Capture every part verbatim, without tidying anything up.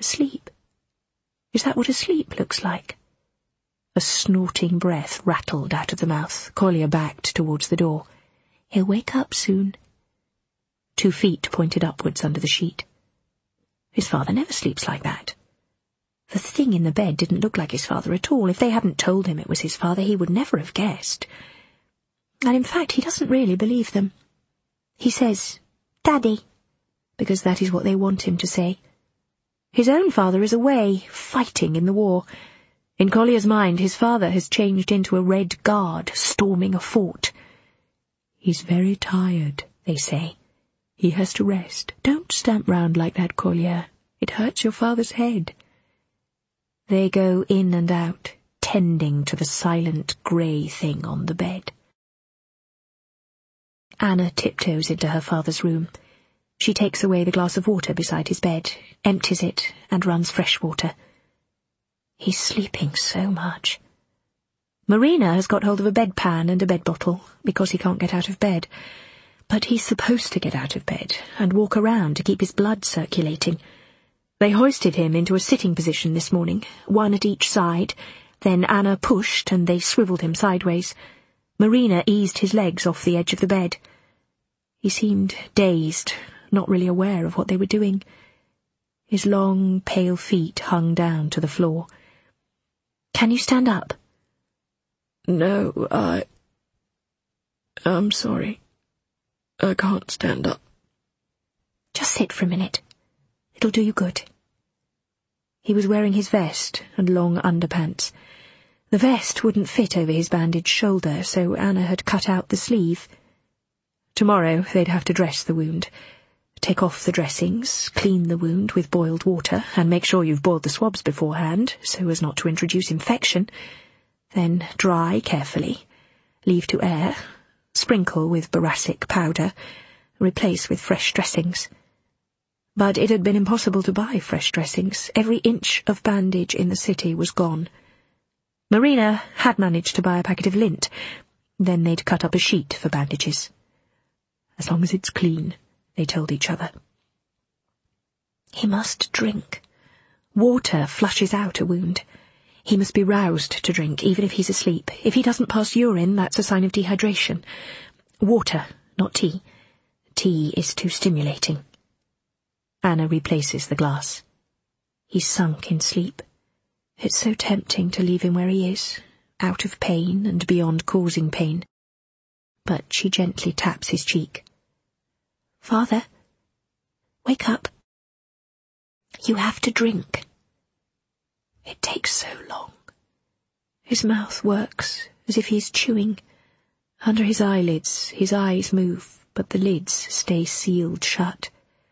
Asleep? Is that what asleep looks like? A snorting breath rattled out of the mouth. Kolya backed towards the door. He'll wake up soon. Two feet pointed upwards under the sheet. His father never sleeps like that. The thing in the bed didn't look like his father at all. If they hadn't told him it was his father, he would never have guessed. And in fact, he doesn't really believe them. He says, "Daddy," because that is what they want him to say. His own father is away, fighting in the war. In Kolya's mind, his father has changed into a Red Guard, storming a fort. He's very tired, they say. He has to rest. Don't stamp round like that, Kolya. It hurts your father's head. They go in and out, tending to the silent grey thing on the bed. Anna tiptoes into her father's room. She takes away the glass of water beside his bed, empties it, and runs fresh water. He's sleeping so much. Marina has got hold of a bedpan and a bed bottle, because he can't get out of bed. But he's supposed to get out of bed, and walk around to keep his blood circulating. They hoisted him into a sitting position this morning, one at each side. Then Anna pushed, and they swivelled him sideways. Marina eased his legs off the edge of the bed. He seemed dazed, not really aware of what they were doing. His long, pale feet hung down to the floor. "Can you stand up?" "No, I... I'm sorry. I can't stand up." "Just sit for a minute. It'll do you good." He was wearing his vest and long underpants. The vest wouldn't fit over his bandaged shoulder, so Anna had cut out the sleeve. Tomorrow they'd have to dress the wound. Take off the dressings, clean the wound with boiled water, and make sure you've boiled the swabs beforehand, so as not to introduce infection. Then dry carefully, leave to air, sprinkle with boracic powder, replace with fresh dressings. But it had been impossible to buy fresh dressings. Every inch of bandage in the city was gone. Marina had managed to buy a packet of lint. Then they'd cut up a sheet for bandages. "As long as it's clean," they told each other. He must drink. Water flushes out a wound. He must be roused to drink, even if he's asleep. If he doesn't pass urine, that's a sign of dehydration. Water, not tea. Tea is too stimulating. Anna replaces the glass. He's sunk in sleep. It's so tempting to leave him where he is, out of pain and beyond causing pain. But she gently taps his cheek. "Father, wake up. You have to drink." It takes so long. His mouth works as if he's chewing. Under his eyelids, his eyes move, but the lids stay sealed shut.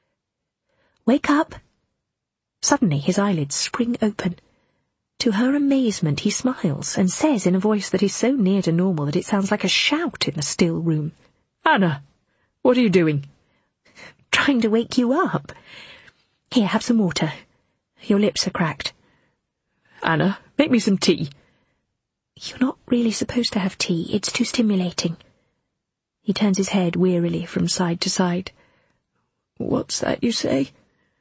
"Wake up!" Suddenly his eyelids spring open. To her amazement, he smiles and says in a voice that is so near to normal that it sounds like a shout in a still room, "Anna, what are you doing?" "Trying to wake you up. Here, have some water. Your lips are cracked." "Anna, make me some tea." "You're not really supposed to have tea. It's too stimulating." He turns his head wearily from side to side. "What's that you say?"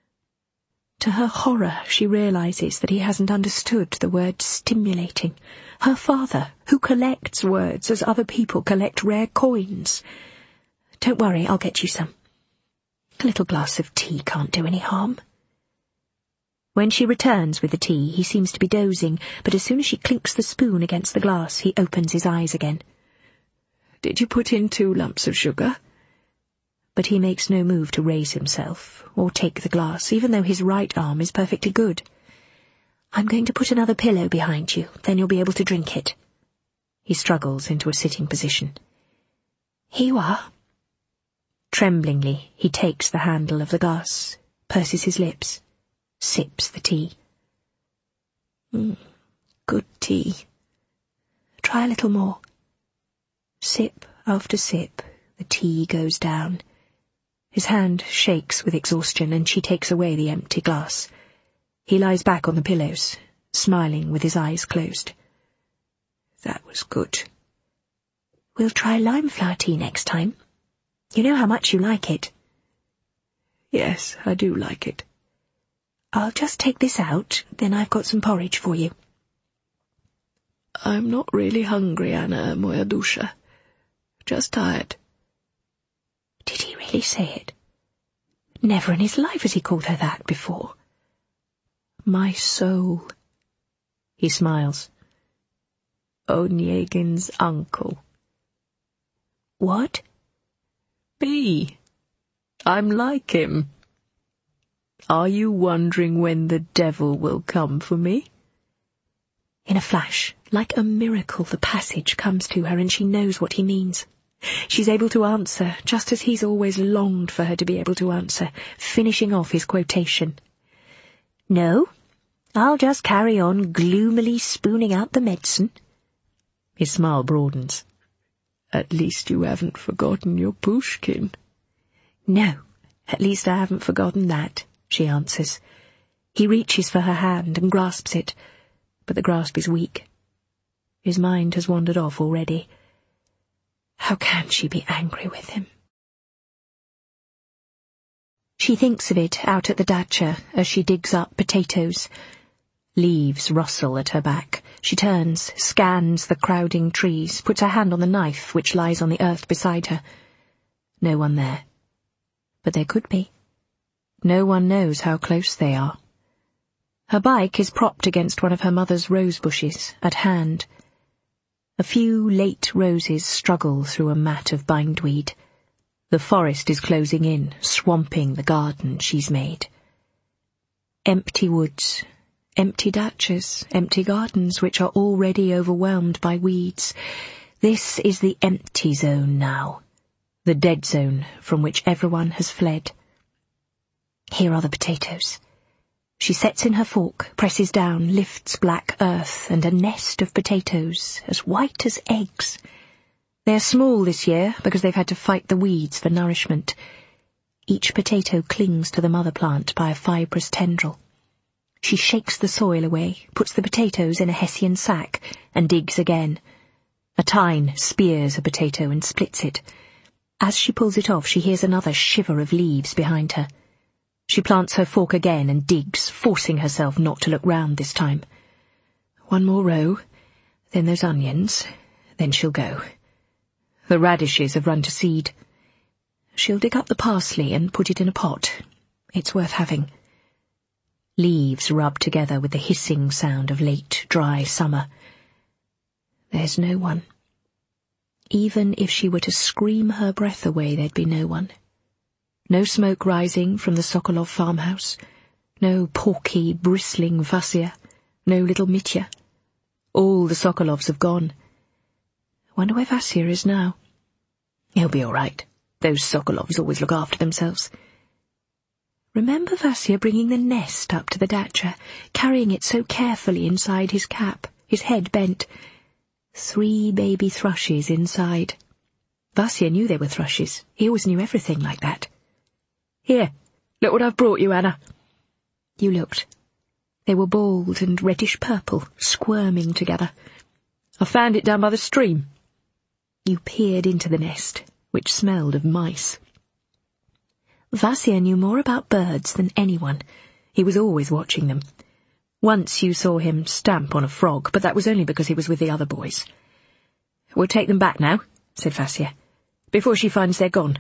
To her horror, she realizes that he hasn't understood the word stimulating. Her father, who collects words as other people collect rare coins. "Don't worry, I'll get you some. A little glass of tea can't do any harm." When she returns with the tea, he seems to be dozing, but as soon as she clinks the spoon against the glass, he opens his eyes again. "Did you put in two lumps of sugar?" But he makes no move to raise himself, or take the glass, even though his right arm is perfectly good. "I'm going to put another pillow behind you, then you'll be able to drink it." He struggles into a sitting position. "Here you are." Tremblingly, he takes the handle of the glass, purses his lips, sips the tea. Mm, good tea. Try a little more. Sip after sip, the tea goes down. His hand shakes with exhaustion, and she takes away the empty glass. He lies back on the pillows, smiling with his eyes closed. "That was good." "We'll try lime flower tea next time. You know how much you like it." "Yes, I do like it." I'll just take this out, then I've got some porridge for you. I'm not really hungry, Anna, moja dusza. Just tired. Did he really say it? Never in his life has he called her that before. My soul. He smiles. Onegin's uncle. What? Me. I'm like him. Are you wondering when the devil will come for me? In a flash, like a miracle, the passage comes to her and she knows what he means. She's able to answer, just as he's always longed for her to be able to answer, finishing off his quotation. No, I'll just carry on gloomily spooning out the medicine. His smile broadens. At least you haven't forgotten your Pushkin. No, at least I haven't forgotten that, she answers. He reaches for her hand and grasps it, but the grasp is weak. His mind has wandered off already. How can she be angry with him? She thinks of it out at the dacha as she digs up potatoes. Leaves rustle at her back. She turns, scans the crowding trees, puts her hand on the knife which lies on the earth beside her. No one there. But there could be. No one knows how close they are. Her bike is propped against one of her mother's rose bushes, at hand. A few late roses struggle through a mat of bindweed. The forest is closing in, swamping the garden she's made. Empty woods, empty dachas, empty gardens which are already overwhelmed by weeds. This is the empty zone now, the dead zone from which everyone has fled. Here are the potatoes. She sets in her fork, presses down, lifts black earth, and a nest of potatoes, as white as eggs. They are small this year, because they've had to fight the weeds for nourishment. Each potato clings to the mother plant by a fibrous tendril. She shakes the soil away, puts the potatoes in a hessian sack, and digs again. A tine spears a potato and splits it. As she pulls it off, she hears another shiver of leaves behind her. She plants her fork again and digs, forcing herself not to look round this time. One more row, then those onions, then she'll go. The radishes have run to seed. She'll dig up the parsley and put it in a pot. It's worth having. Leaves rub together with the hissing sound of late, dry summer. There's no one. Even if she were to scream her breath away, there'd be no one. No smoke rising from the Sokolov farmhouse, no porky, bristling Vasya, no little Mitya. All the Sokolovs have gone. Wonder where Vasya is now. He'll be all right. Those Sokolovs always look after themselves. Remember Vasya bringing the nest up to the dacha, carrying it so carefully inside his cap, his head bent. Three baby thrushes inside. Vasya knew they were thrushes. He always knew everything like that. Here, look what I've brought you, Anna. You looked. They were bald and reddish-purple, squirming together. I found it down by the stream. You peered into the nest, which smelled of mice. Vasya knew more about birds than anyone. He was always watching them. Once you saw him stamp on a frog, but that was only because he was with the other boys. We'll take them back now, said Vasya, before she finds they're gone.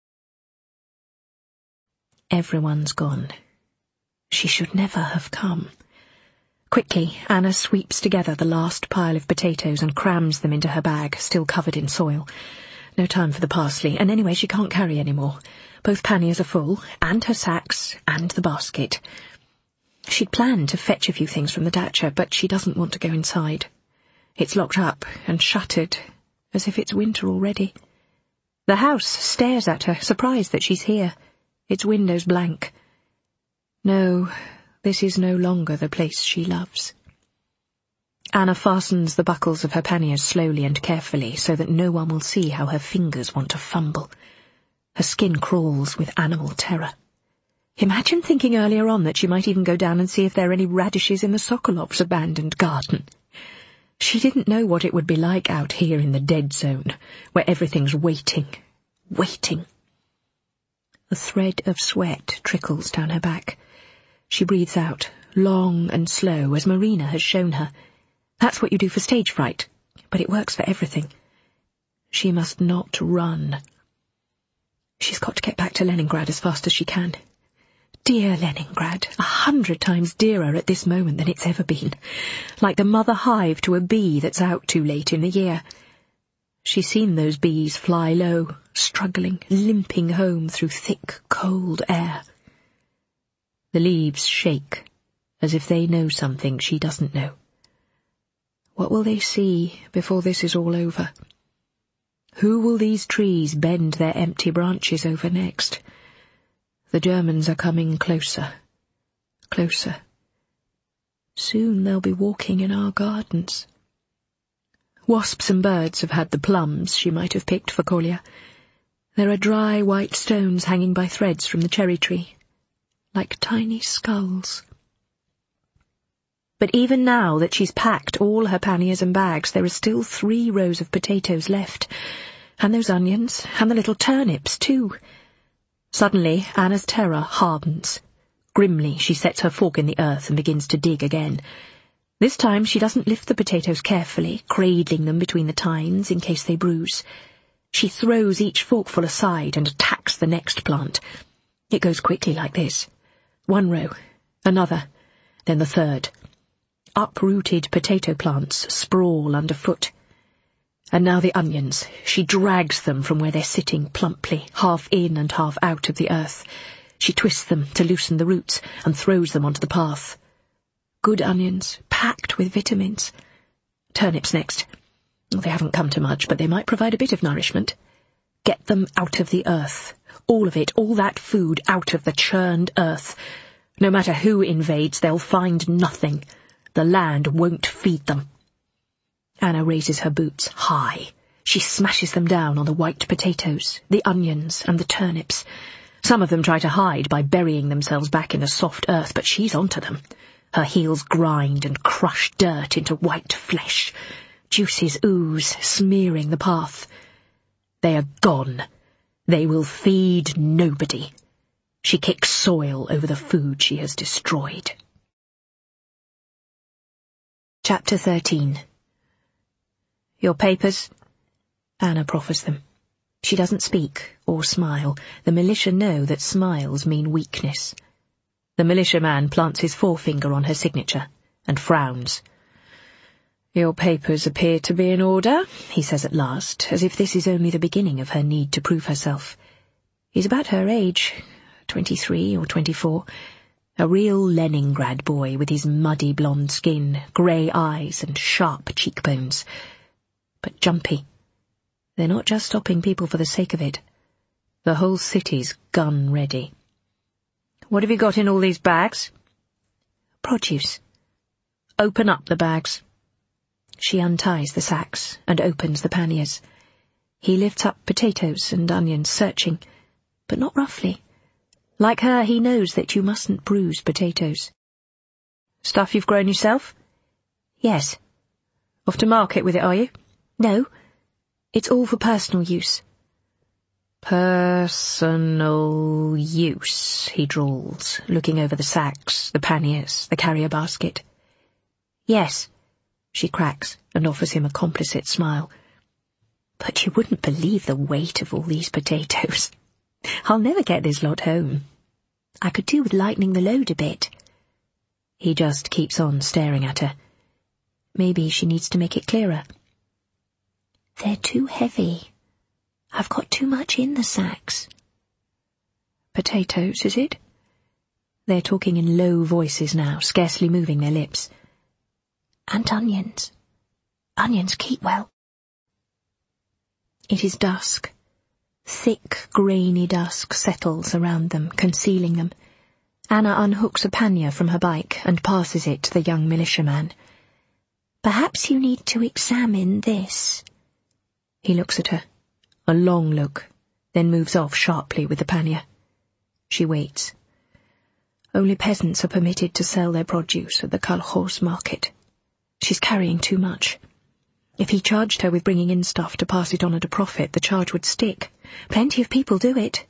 Everyone's gone. She should never have come. Quickly, Anna sweeps together the last pile of potatoes and crams them into her bag, still covered in soil. No time for the parsley, and anyway she can't carry any more. Both panniers are full, and her sacks, and the basket. She'd planned to fetch a few things from the dacha, but she doesn't want to go inside. It's locked up and shuttered, as if it's winter already. The house stares at her, surprised that she's here. Its windows blank. No, this is no longer the place she loves. Anna fastens the buckles of her panniers slowly and carefully so that no one will see how her fingers want to fumble. Her skin crawls with animal terror. Imagine thinking earlier on that she might even go down and see if there are any radishes in the Sokolovs' abandoned garden. She didn't know what it would be like out here in the dead zone, where everything's waiting, waiting. A thread of sweat trickles down her back. She breathes out, long and slow, as Marina has shown her. That's what you do for stage fright, but it works for everything. She must not run. She's got to get back to Leningrad as fast as she can. Dear Leningrad, a hundred times dearer at this moment than it's ever been. Like the mother hive to a bee that's out too late in the year. She's seen those bees fly low, struggling, limping home through thick, cold air. The leaves shake, as if they know something she doesn't know. What will they see before this is all over? Who will these trees bend their empty branches over next? The Germans are coming closer, closer. Soon they'll be walking in our gardens. Wasps and birds have had the plums she might have picked for Kolya. There are dry white stones hanging by threads from the cherry tree, like tiny skulls. But even now that she's packed all her panniers and bags, there are still three rows of potatoes left, and those onions, and the little turnips too. Suddenly, Anna's terror hardens. Grimly, she sets her fork in the earth and begins to dig again. This time she doesn't lift the potatoes carefully, cradling them between the tines in case they bruise. She throws each forkful aside and attacks the next plant. It goes quickly like this. One row, another, then the third. Uprooted potato plants sprawl underfoot. And now the onions. She drags them from where they're sitting plumply, half in and half out of the earth. She twists them to loosen the roots and throws them onto the path. Good onions, packed with vitamins. Turnips next. They haven't come to much, but they might provide a bit of nourishment. Get them out of the earth. All of it, all that food out of the churned earth. No matter who invades, they'll find nothing. The land won't feed them. Anna raises her boots high. She smashes them down on the white potatoes, the onions, and the turnips. Some of them try to hide by burying themselves back in the soft earth, but she's onto them. Her heels grind and crush dirt into white flesh. Juices ooze, smearing the path. They are gone. They will feed nobody. She kicks soil over the food she has destroyed. Chapter thirteen. Your papers? Anna proffers them. She doesn't speak or smile. The militia know that smiles mean weakness. The militiaman plants his forefinger on her signature and frowns. Your papers appear to be in order, he says at last, as if this is only the beginning of her need to prove herself. He's about her age, twenty-three or twenty-four, a real Leningrad boy with his muddy blonde skin, grey eyes and sharp cheekbones. But jumpy. They're not just stopping people for the sake of it. The whole city's gun ready. What have you got in all these bags? Produce. Open up the bags. She unties the sacks and opens the panniers. He lifts up potatoes and onions, searching, but not roughly. Like her, he knows that you mustn't bruise potatoes. Stuff you've grown yourself? Yes. Off to market with it, are you? No. It's all for personal use. Personal use, he drawls, looking over the sacks, the panniers, the carrier basket. Yes, she cracks and offers him a complicit smile. But you wouldn't believe the weight of all these potatoes. I'll never get this lot home. I could do with lightening the load a bit. He just keeps on staring at her. Maybe she needs to make it clearer. They're too heavy. I've got too much in the sacks. Potatoes, is it? They're talking in low voices now, scarcely moving their lips. And onions. Onions keep well. It is dusk. Thick, grainy dusk settles around them, concealing them. Anna unhooks a pannier from her bike and passes it to the young militiaman. Perhaps you need to examine this. He looks at her. A long look, then moves off sharply with the pannier. She waits. Only peasants are permitted to sell their produce at the kolkhoz market. She's carrying too much. If he charged her with bringing in stuff to pass it on at a profit, the charge would stick. Plenty of people do it.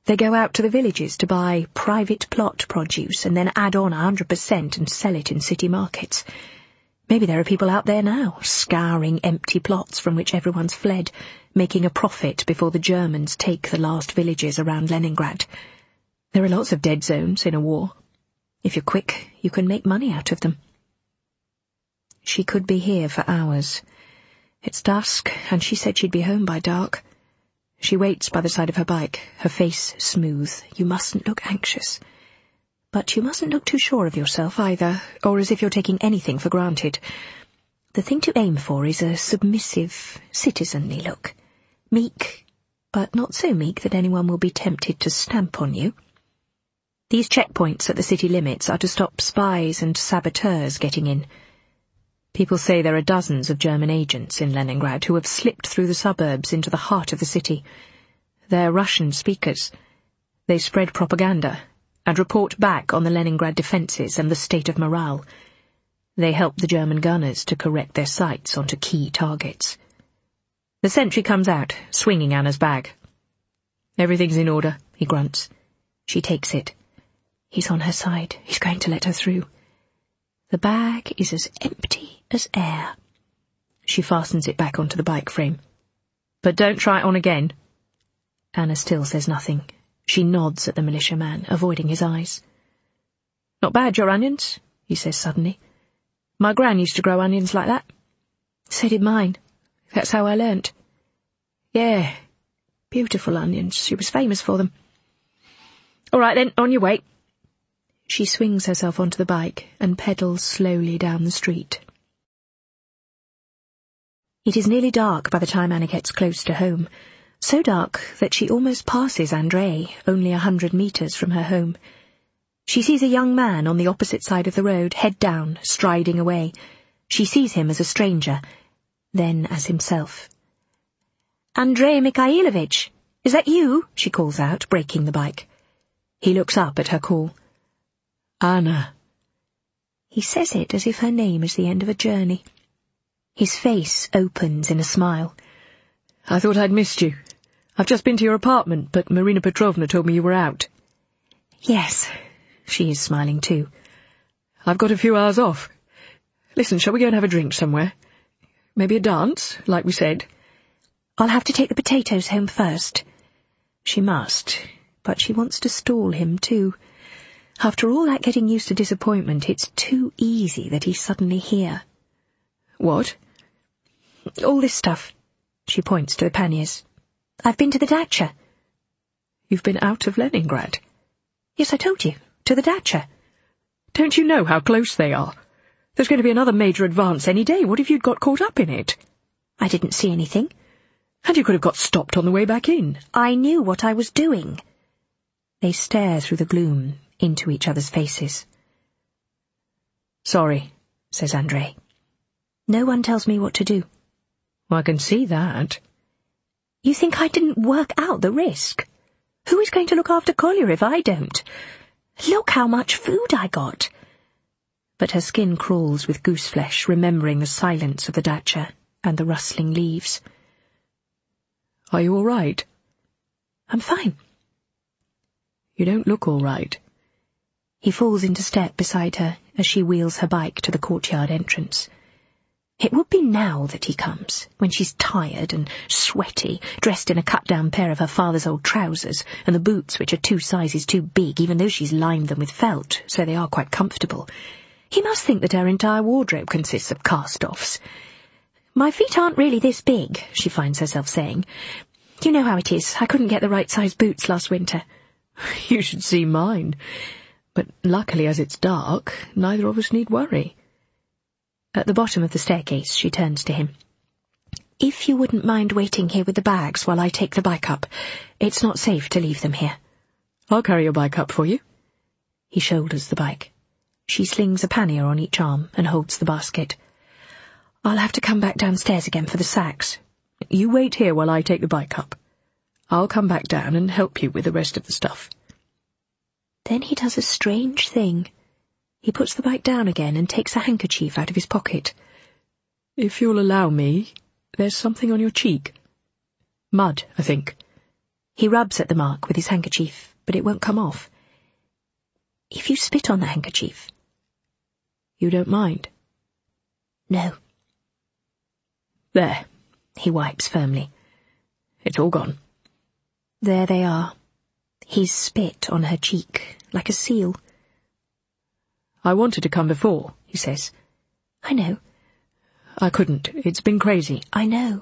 They go out to the villages to buy private plot produce and then add on a hundred percent and sell it in city markets. Maybe there are people out there now, scouring empty plots from which everyone's fled, making a profit before the Germans take the last villages around Leningrad. There are lots of dead zones in a war. If you're quick, you can make money out of them. She could be here for hours. It's dusk, and she said she'd be home by dark. She waits by the side of her bike, her face smooth. You mustn't look anxious. But you mustn't look too sure of yourself either, or as if you're taking anything for granted. The thing to aim for is a submissive, citizenly look. Meek, but not so meek that anyone will be tempted to stamp on you. These checkpoints at the city limits are to stop spies and saboteurs getting in. People say there are dozens of German agents in Leningrad who have slipped through the suburbs into the heart of the city. They're Russian speakers. They spread propaganda and report back on the Leningrad defences and the state of morale. They help the German gunners to correct their sights onto key targets. The sentry comes out, swinging Anna's bag. "Everything's in order," he grunts. She takes it. He's on her side. He's going to let her through. The bag is as empty as air. She fastens it back onto the bike frame. "But don't try it on again." Anna still says nothing. She nods at the militiaman, avoiding his eyes. "Not bad, your onions," he says suddenly. "My gran used to grow onions like that." "So did mine. That's how I learnt." "Yeah, beautiful onions. She was famous for them." "All right then, on your way." She swings herself onto the bike and pedals slowly down the street. It is nearly dark by the time Anna gets close to home, so dark that she almost passes Andrei, only a hundred metres from her home. She sees a young man on the opposite side of the road, head down, striding away. She sees him as a stranger, then as himself. "Andrei Mikhailovich, is that you?" she calls out, braking the bike. He looks up at her call. "Anna." He says it as if her name is the end of a journey. His face opens in a smile. "I thought I'd missed you. I've just been to your apartment, but Marina Petrovna told me you were out." "Yes." She is smiling too. "I've got a few hours off. Listen, shall we go and have a drink somewhere? Maybe a dance, like we said?" "I'll have to take the potatoes home first." She must, but she wants to stall him too. After all that getting used to disappointment, it's too easy that he's suddenly here. "What?" "All this stuff." She points to the panniers. "I've been to the dacha." "You've been out of Leningrad?" "Yes, I told you. To the dacha." "Don't you know how close they are? There's going to be another major advance any day. What if you'd got caught up in it?" "I didn't see anything." "And you could have got stopped on the way back in." "I knew what I was doing." They stare through the gloom into each other's faces. "Sorry," says Andrei. "No one tells me what to do." "I can see that." "You think I didn't work out the risk? Who is going to look after Kolya if I don't? Look how much food I got." But her skin crawls with gooseflesh, remembering the silence of the dacha and the rustling leaves. "Are you all right?" "I'm fine." "You don't look all right." He falls into step beside her as she wheels her bike to the courtyard entrance. It would be now that he comes, when she's tired and sweaty, dressed in a cut-down pair of her father's old trousers, and the boots which are two sizes too big, even though she's lined them with felt, so they are quite comfortable. He must think that her entire wardrobe consists of cast-offs. "My feet aren't really this big," she finds herself saying. "You know how it is. I couldn't get the right size boots last winter." "You should see mine. But luckily, as it's dark, neither of us need worry." At the bottom of the staircase, she turns to him. "If you wouldn't mind waiting here with the bags while I take the bike up. It's not safe to leave them here." "I'll carry your bike up for you." He shoulders the bike. She slings a pannier on each arm and holds the basket. "I'll have to come back downstairs again for the sacks." "You wait here while I take the bike up. I'll come back down and help you with the rest of the stuff." Then he does a strange thing. He puts the bike down again and takes a handkerchief out of his pocket. "If you'll allow me, there's something on your cheek. Mud, I think." He rubs at the mark with his handkerchief, but it won't come off. If you spit on the handkerchief... You don't mind? No. There. He wipes firmly. It's all gone. There they are. He's spit on her cheek, like a seal. I wanted to come before, he says. I know. I couldn't. It's been crazy. I know.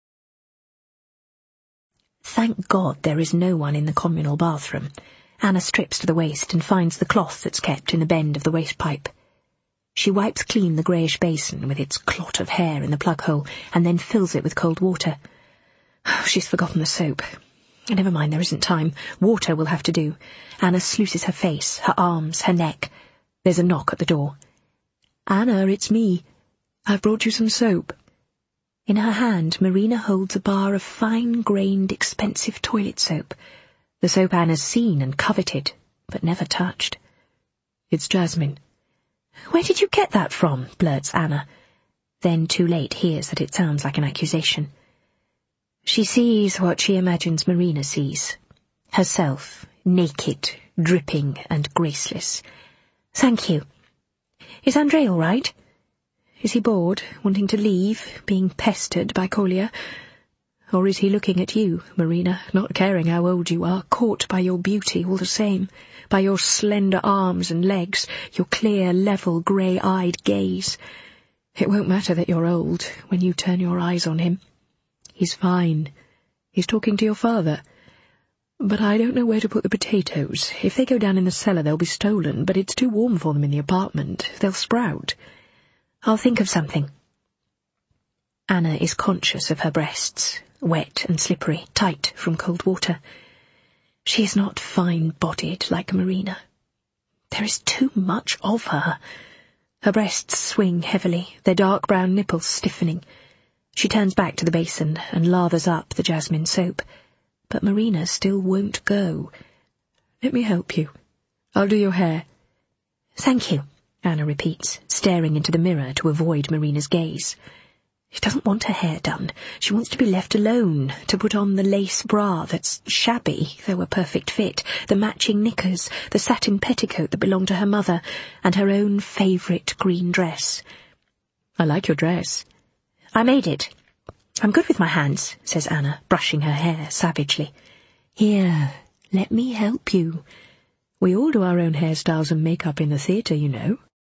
Thank God there is no one in the communal bathroom. Anna strips to the waist and finds the cloth that's kept in the bend of the waste pipe. She wipes clean the greyish basin with its clot of hair in the plug hole and then fills it with cold water. Oh, she's forgotten the soap. Never mind, there isn't time. Water will have to do. Anna sluices her face, her arms, her neck. There's a knock at the door. Anna, it's me. I've brought you some soap. In her hand, Marina holds a bar of fine-grained, expensive toilet soap. The soap Anna's seen and coveted, but never touched. It's jasmine. Where did you get that from? Blurts Anna. Then, too late, hears that it sounds like an accusation. She sees what she imagines Marina sees. Herself, naked, dripping and graceless. Thank you. Is Andre all right? Is he bored, wanting to leave, being pestered by Kolya? Or is he looking at you, Marina, not caring how old you are, caught by your beauty all the same, by your slender arms and legs, your clear, level, grey-eyed gaze? It won't matter that you're old when you turn your eyes on him. He's fine. He's talking to your father. But I don't know where to put the potatoes. If they go down in the cellar, they'll be stolen, but it's too warm for them in the apartment. They'll sprout. I'll think of something. Anna is conscious of her breasts, wet and slippery, tight from cold water. She is not fine-bodied like Marina. There is too much of her. Her breasts swing heavily, their dark brown nipples stiffening. She turns back to the basin and lathers up the jasmine soap. But Marina still won't go. Let me help you. I'll do your hair. Thank you, Anna repeats, staring into the mirror to avoid Marina's gaze. She doesn't want her hair done. She wants to be left alone, to put on the lace bra that's shabby, though a perfect fit, the matching knickers, the satin petticoat that belonged to her mother, and her own favourite green dress. I like your dress. I made it. I'm good with my hands, says Anna, brushing her hair savagely. Here, let me help you. We all do our own hairstyles and makeup in the theatre, you know.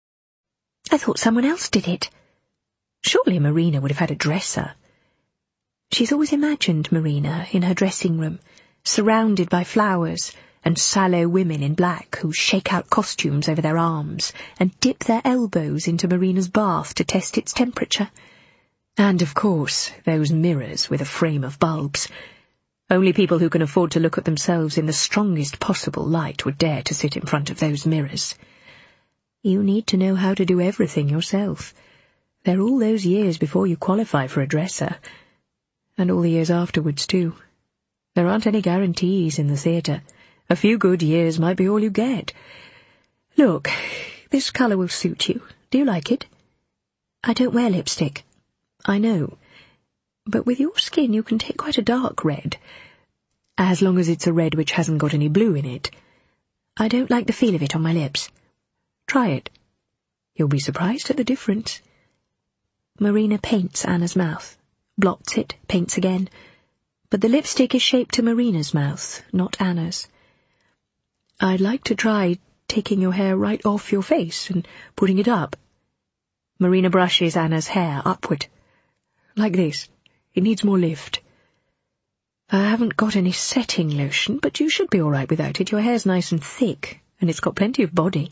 I thought someone else did it. Surely Marina would have had a dresser. She's always imagined Marina in her dressing room, surrounded by flowers and sallow women in black who shake out costumes over their arms and dip their elbows into Marina's bath to test its temperature. And, of course, those mirrors with a frame of bulbs. Only people who can afford to look at themselves in the strongest possible light would dare to sit in front of those mirrors. You need to know how to do everything yourself. They're all those years before you qualify for a dresser. And all the years afterwards, too. There aren't any guarantees in the theatre. A few good years might be all you get. Look, this colour will suit you. Do you like it? I don't wear lipstick. I know. But with your skin you can take quite a dark red. As long as it's a red which hasn't got any blue in it. I don't like the feel of it on my lips. Try it. You'll be surprised at the difference. Marina paints Anna's mouth, blots it, paints again. But the lipstick is shaped to Marina's mouth, not Anna's. I'd like to try taking your hair right off your face and putting it up. Marina brushes Anna's hair upward. Like this. It needs more lift. I haven't got any setting lotion, but you should be all right without it. Your hair's nice and thick, and it's got plenty of body.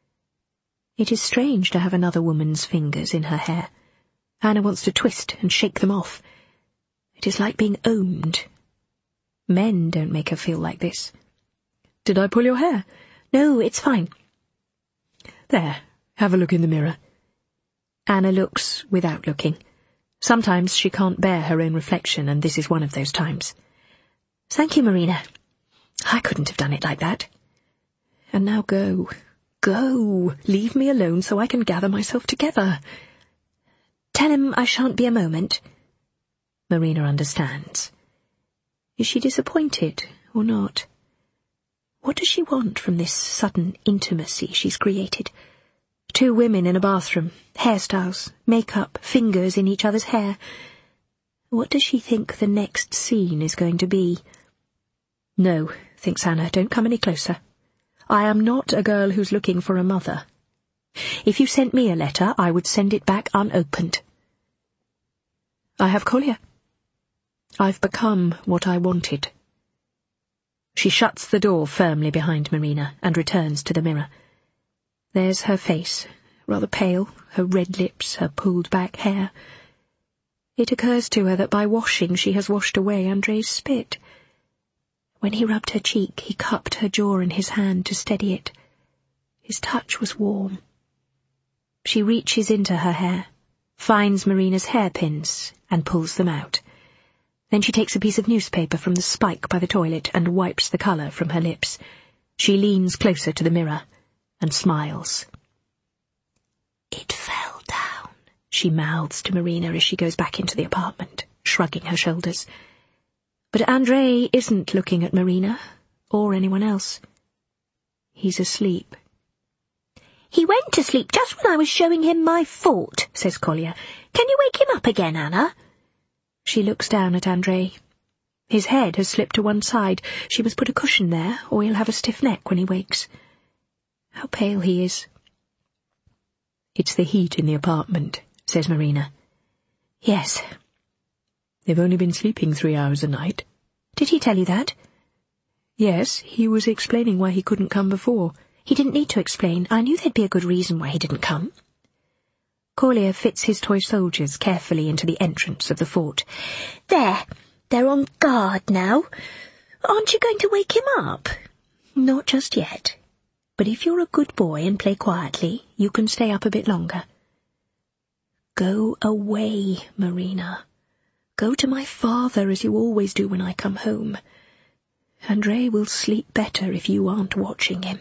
It is strange to have another woman's fingers in her hair. Anna wants to twist and shake them off. It is like being owned. Men don't make her feel like this. Did I pull your hair? No, it's fine. There, have a look in the mirror. Anna looks without looking. Sometimes she can't bear her own reflection, and this is one of those times. Thank you, Marina. I couldn't have done it like that. And now go. Go. Leave me alone so I can gather myself together. Tell him I shan't be a moment. Marina understands. Is she disappointed or not? What does she want from this sudden intimacy she's created? Two women in a bathroom, hairstyles, makeup, fingers in each other's hair. What does she think the next scene is going to be? No, thinks Anna, don't come any closer. I am not a girl who's looking for a mother. If you sent me a letter, I would send it back unopened. I have Kolya. I've become what I wanted. She shuts the door firmly behind Marina and returns to the mirror. There's her face, rather pale, her red lips, her pulled-back hair. It occurs to her that by washing she has washed away Andrei's spit. When he rubbed her cheek, he cupped her jaw in his hand to steady it. His touch was warm. She reaches into her hair, finds Marina's hairpins, and pulls them out. Then she takes a piece of newspaper from the spike by the toilet and wipes the colour from her lips. She leans closer to the mirror and smiles. It fell down, she mouths to Marina as she goes back into the apartment, shrugging her shoulders. But Andrei isn't looking at Marina, or anyone else. He's asleep. He went to sleep just when I was showing him my fort, says Kolya. Can you wake him up again, Anna? She looks down at Andrei. His head has slipped to one side. She must put a cushion there, or he'll have a stiff neck when he wakes. How pale he is. It's the heat in the apartment, says Marina. Yes. They've only been sleeping three hours a night. Did he tell you that? Yes, he was explaining why he couldn't come before. He didn't need to explain. I knew there'd be a good reason why he didn't come. Kolya fits his toy soldiers carefully into the entrance of the fort. There, they're on guard now. Aren't you going to wake him up? Not just yet. But if you're a good boy and play quietly, you can stay up a bit longer. Go away, Marina. Go to my father as you always do when I come home. Andrei will sleep better if you aren't watching him.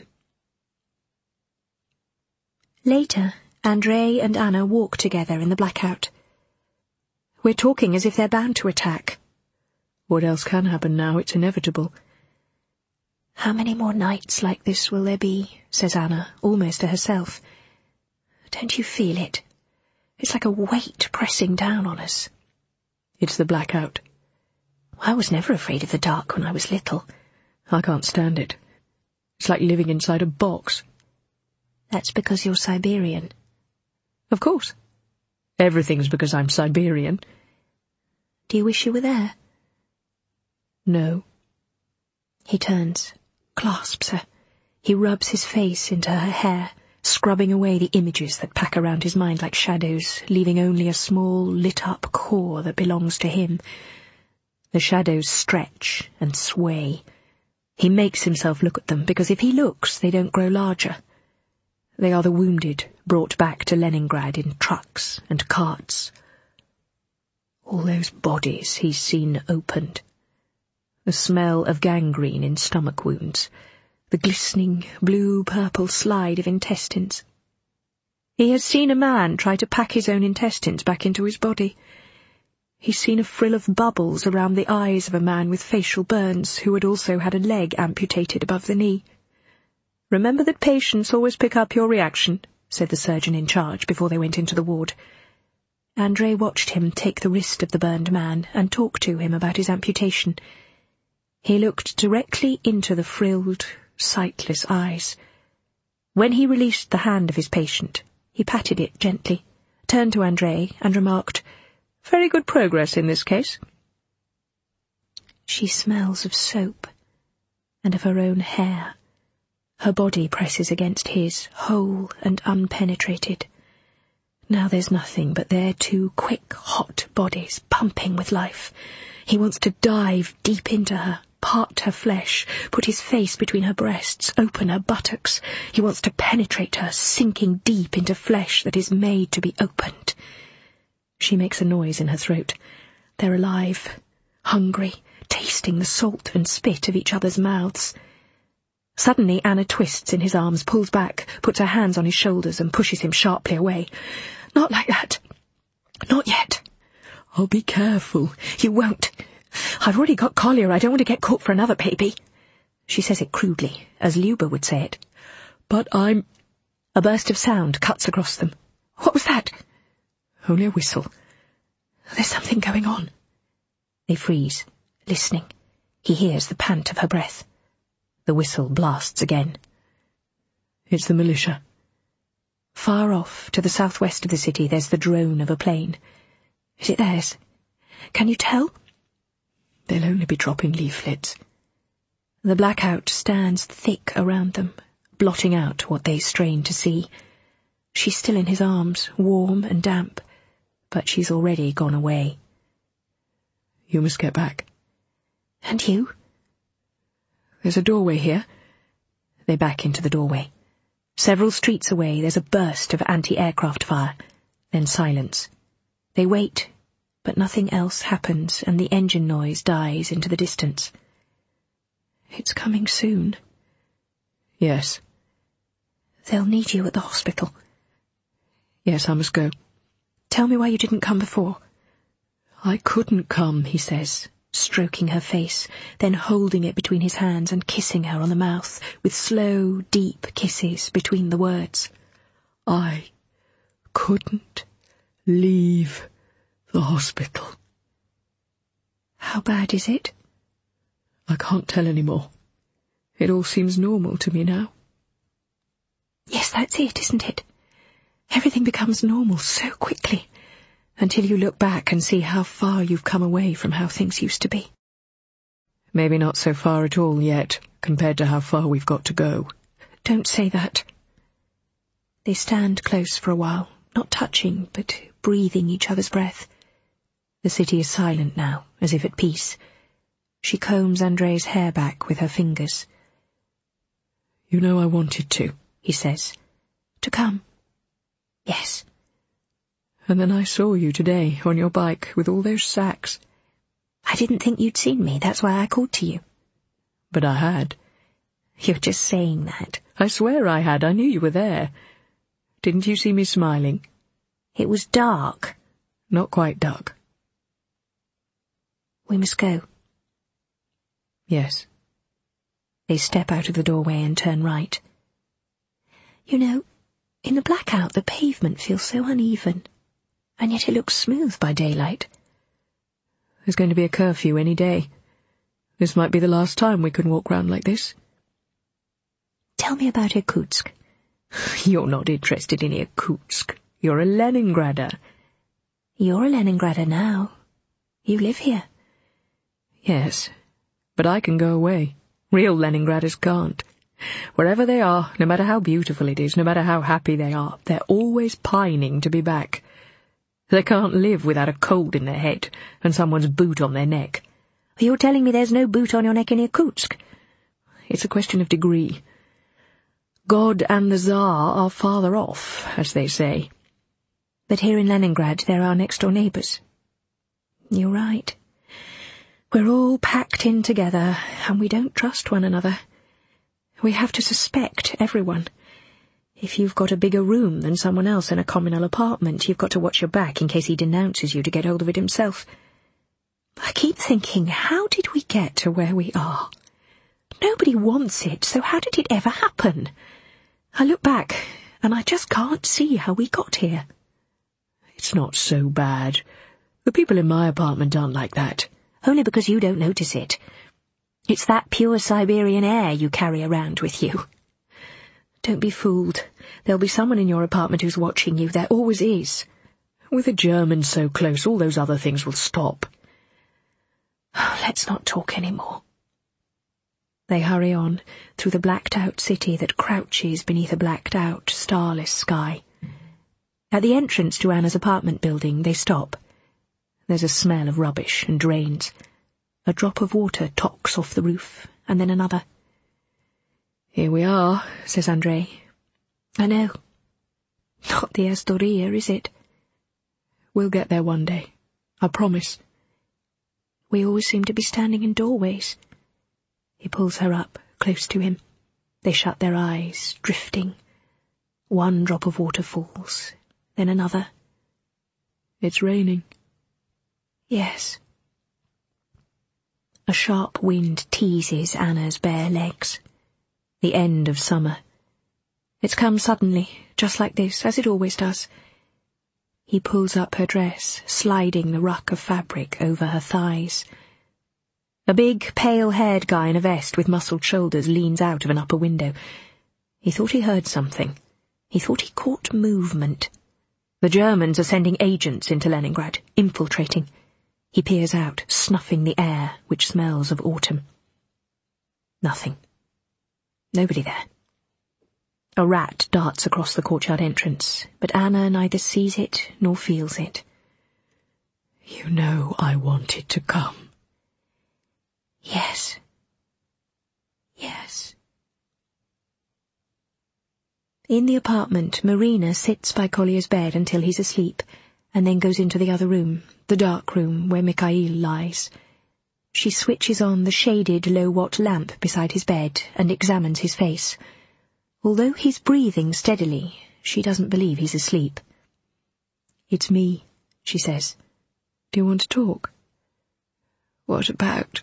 Later, Andrei and Anna walk together in the blackout. We're talking as if they're bound to attack. What else can happen now? It's inevitable. How many more nights like this will there be? Says Anna, almost to herself. Don't you feel it? It's like a weight pressing down on us. It's the blackout. I was never afraid of the dark when I was little. I can't stand it. It's like living inside a box. That's because you're Siberian. Of course. Everything's because I'm Siberian. Do you wish you were there? No. He turns, clasps her. He rubs his face into her hair, scrubbing away the images that pack around his mind like shadows, leaving only a small, lit-up core that belongs to him. The shadows stretch and sway. He makes himself look at them, because if he looks, they don't grow larger. They are the wounded, brought back to Leningrad in trucks and carts. All those bodies he's seen opened. The smell of gangrene in stomach wounds. The glistening, blue-purple slide of intestines. He has seen a man try to pack his own intestines back into his body. He's seen a frill of bubbles around the eyes of a man with facial burns who had also had a leg amputated above the knee. "Remember that patients always pick up your reaction," said the surgeon in charge before they went into the ward. Andrei watched him take the wrist of the burned man and talk to him about his amputation. He looked directly into the frilled, sightless eyes. When he released the hand of his patient, he patted it gently, turned to Andrei and remarked, "Very good progress in this case." She smells of soap and of her own hair. Her body presses against his, whole and unpenetrated. Now there's nothing but their two quick, hot bodies pumping with life. He wants to dive deep into her, part her flesh, put his face between her breasts, open her buttocks. He wants to penetrate her, sinking deep into flesh that is made to be opened. She makes a noise in her throat. They're alive, hungry, tasting the salt and spit of each other's mouths. Suddenly Anna twists in his arms, pulls back, puts her hands on his shoulders and pushes him sharply away. "Not like that. Not yet. Oh, be careful. You won't. I've already got Collier. I don't want to get caught for another baby. She says it crudely, as Luba would say it. But I'm... A burst of sound cuts across them. What was that? Only a whistle. There's something going on. They freeze, listening. He hears the pant of her breath. The whistle blasts again. It's the militia. Far off, to the southwest of the city, there's the drone of a plane. Is it theirs? Can you tell? They'll only be dropping leaflets. The blackout stands thick around them, blotting out what they strain to see. She's still in his arms, warm and damp, but she's already gone away. You must get back. And you? There's a doorway here. They back into the doorway. Several streets away, there's a burst of anti-aircraft fire, then silence. They wait, but nothing else happens, and the engine noise dies into the distance. It's coming soon. Yes. They'll need you at the hospital. Yes, I must go. Tell me why you didn't come before. I couldn't come, he says, stroking her face, then holding it between his hands and kissing her on the mouth, with slow, deep kisses between the words. I couldn't leave the hospital. How bad is it? I can't tell any more. It all seems normal to me now. Yes, that's it, isn't it? Everything becomes normal so quickly, until you look back and see how far you've come away from how things used to be. Maybe not so far at all yet, compared to how far we've got to go. Don't say that. They stand close for a while, not touching, but breathing each other's breath. The city is silent now, as if at peace. She combs Andrei's hair back with her fingers. You know I wanted to, he says. To come? Yes. And then I saw you today on your bike with all those sacks. I didn't think you'd seen me, that's why I called to you. But I had. You're just saying that. I swear I had, I knew you were there. Didn't you see me smiling? It was dark. Not quite dark. We must go. Yes. They step out of the doorway and turn right. You know, in the blackout the pavement feels so uneven, and yet it looks smooth by daylight. There's going to be a curfew any day. This might be the last time we can walk round like this. Tell me about Irkutsk. You're not interested in Irkutsk. You're a Leningrader. You're a Leningrader now. You live here. Yes, but I can go away. Real Leningraders can't. Wherever they are, no matter how beautiful it is, no matter how happy they are, they're always pining to be back. They can't live without a cold in their head and someone's boot on their neck. You're telling me there's no boot on your neck in Irkutsk? It's a question of degree. God and the Tsar are farther off, as they say. But here in Leningrad they're our next-door neighbours. You're right. We're all packed in together, and we don't trust one another. We have to suspect everyone. If you've got a bigger room than someone else in a communal apartment, you've got to watch your back in case he denounces you to get hold of it himself. I keep thinking, how did we get to where we are? Nobody wants it, so how did it ever happen? I look back, and I just can't see how we got here. It's not so bad. The people in my apartment aren't like that. Only because you don't notice it. It's that pure Siberian air you carry around with you. Don't be fooled. There'll be someone in your apartment who's watching you. There always is. With the Germans so close, all those other things will stop. Let's not talk any more. They hurry on, through the blacked-out city that crouches beneath a blacked-out, starless sky. At the entrance to Anna's apartment building, they stop. There's a smell of rubbish and drains. A drop of water tocks off the roof, and then another. Here we are, says Andrei. I know. Not the Astoria, is it? We'll get there one day. I promise. We always seem to be standing in doorways. He pulls her up, close to him. They shut their eyes, drifting. One drop of water falls, then another. It's raining. Yes. A sharp wind teases Anna's bare legs. The end of summer. It's come suddenly, just like this, as it always does. He pulls up her dress, sliding the ruck of fabric over her thighs. A big, pale-haired guy in a vest with muscled shoulders leans out of an upper window. He thought he heard something. He thought he caught movement. The Germans are sending agents into Leningrad, infiltrating. He peers out, snuffing the air, which smells of autumn. Nothing. Nobody there. A rat darts across the courtyard entrance, but Anna neither sees it nor feels it. You know I wanted to come. Yes. Yes. In the apartment, Marina sits by Collier's bed until he's asleep, and then goes into the other room, the dark room where Mikhail lies. She switches on the shaded low-watt lamp beside his bed and examines his face. Although he's breathing steadily, she doesn't believe he's asleep. It's me, she says. Do you want to talk? What about?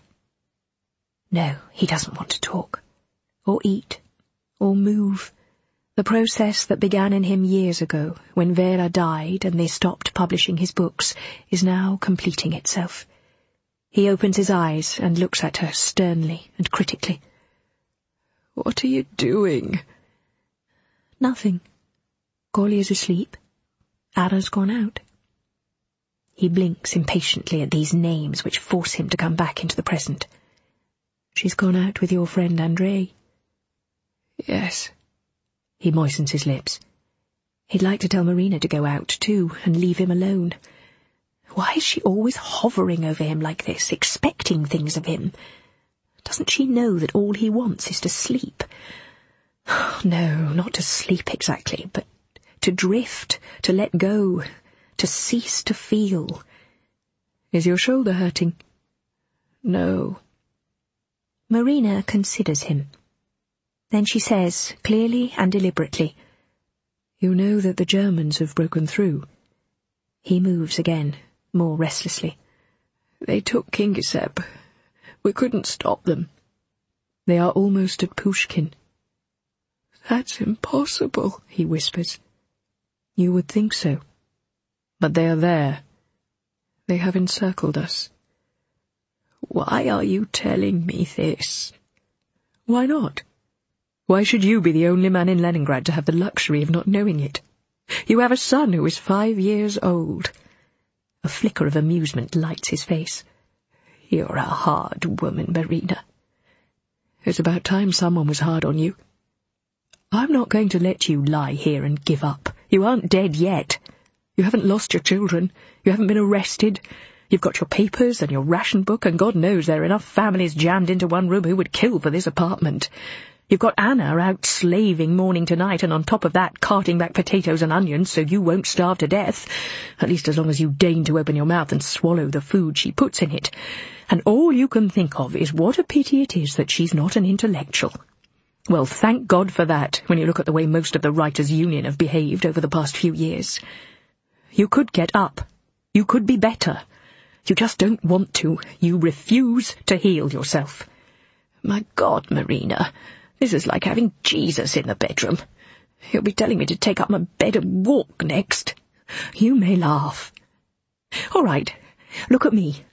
No, he doesn't want to talk. Or eat. Or move. The process that began in him years ago, when Vera died and they stopped publishing his books, is now completing itself. He opens his eyes and looks at her sternly and critically. What are you doing? Nothing. Collier's asleep. Anna's gone out. He blinks impatiently at these names which force him to come back into the present. She's gone out with your friend Andrei. Yes. He moistens his lips. He'd like to tell Marina to go out, too, and leave him alone. Why is she always hovering over him like this, expecting things of him? Doesn't she know that all he wants is to sleep? No, not to sleep exactly, but to drift, to let go, to cease to feel. Is your shoulder hurting? No. Marina considers him. Then she says, clearly and deliberately, You know that the Germans have broken through. He moves again, more restlessly. They took Kingisepp. We couldn't stop them. They are almost at Pushkin. That's impossible, he whispers. You would think so. But they are there. They have encircled us. Why are you telling me this? Why not? Why should you be the only man in Leningrad to have the luxury of not knowing it? You have a son who is five years old. A flicker of amusement lights his face. You're a hard woman, Marina. It's about time someone was hard on you. I'm not going to let you lie here and give up. You aren't dead yet. You haven't lost your children. You haven't been arrested. You've got your papers and your ration book, and God knows there are enough families jammed into one room who would kill for this apartment. You've got Anna out slaving morning to night, and on top of that carting back potatoes and onions so you won't starve to death, at least as long as you deign to open your mouth and swallow the food she puts in it. And all you can think of is what a pity it is that she's not an intellectual. Well, thank God for that, when you look at the way most of the Writers' Union have behaved over the past few years. You could get up. You could be better. You just don't want to. You refuse to heal yourself. My God, Marina, this is like having Jesus in the bedroom. He'll be telling me to take up my bed and walk next. You may laugh. All right, look at me.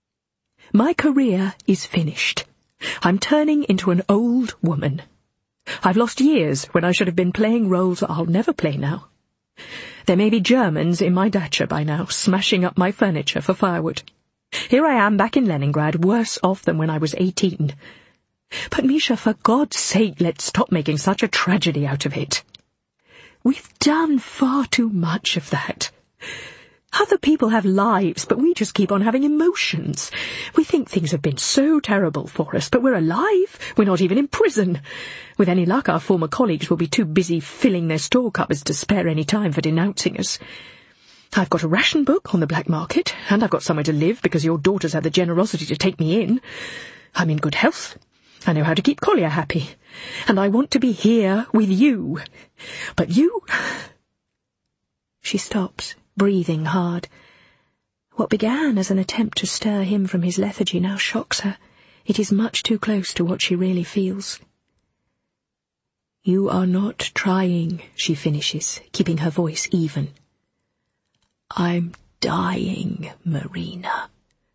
My career is finished. I'm turning into an old woman. I've lost years when I should have been playing roles I'll never play now. There may be Germans in my dacha by now, smashing up my furniture for firewood. Here I am back in Leningrad, worse off than when I was eighteen. But, Misha, for God's sake, let's stop making such a tragedy out of it. We've done far too much of that. Other people have lives, but we just keep on having emotions. We think things have been so terrible for us, but we're alive. We're not even in prison. With any luck, our former colleagues will be too busy filling their store cupboards to spare any time for denouncing us. I've got a ration book on the black market, and I've got somewhere to live because your daughters had the generosity to take me in. I'm in good health. I know how to keep Collier happy. And I want to be here with you. But you... She stops, breathing hard. What began as an attempt to stir him from his lethargy now shocks her. It is much too close to what she really feels. You are not trying, she finishes, keeping her voice even. I'm dying, Marina.